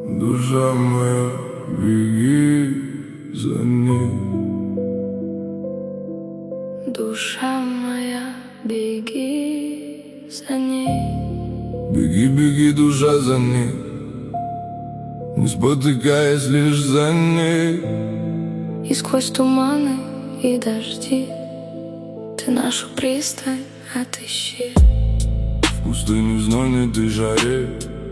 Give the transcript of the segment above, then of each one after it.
Душа моя, беги за ней. Душа моя, беги за ней. Беги, беги, душа, за ней, не спотыкаясь лишь за ней. И сквозь туманы и дожди ты нашу пристань отыщи. В пустыне знойной ты жаре,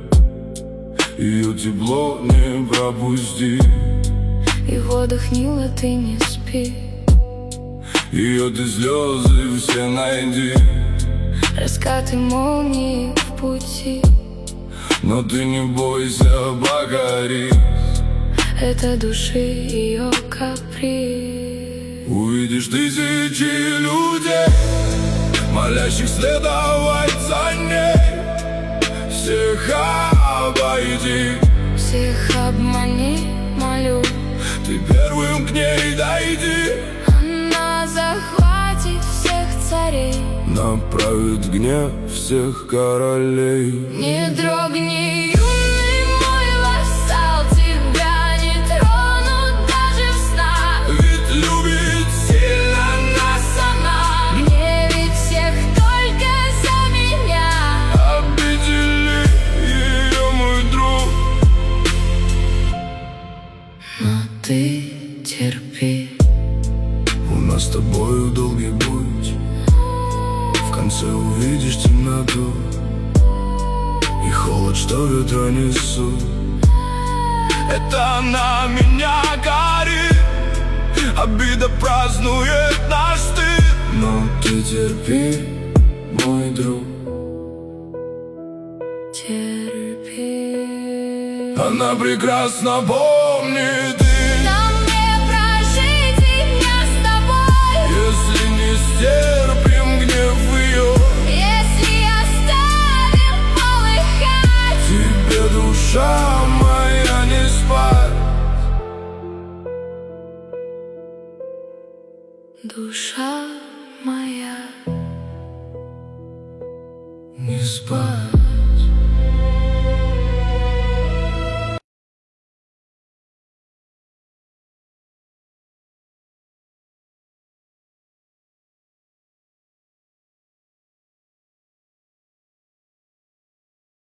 ее тепло не пропусти. И в водах Нила ты не спи, ее ты слезы все найди. раскаты молнии в пути, но ты не бойся, покорись. это души ее каприз. Увидишь тысячи людей, молящих следовать за ней. Всех обойди, всех обмани, молю, ты первым к ней дойди. она захватит всех царей, направит гнев всех королей. не дрогни, юный мой вассал, тебя не тронут даже в снах. Ведь любит сильно нас она, Гневит всех только за меня. обидели ее, мой друг. Но ты терпи, У нас с тобою долгий путь, в конце увидишь темноту и холод, что ветра несут. Это она меня горит, обида празднует наш стыд. Но ты терпи, мой друг. терпи. Она прекрасно помнит, Нам не прожить и дня с тобой, если не стерпим гнев ее. если оставим полыхать. Тебе, душа моя, не спать. Душа моя, Не спать.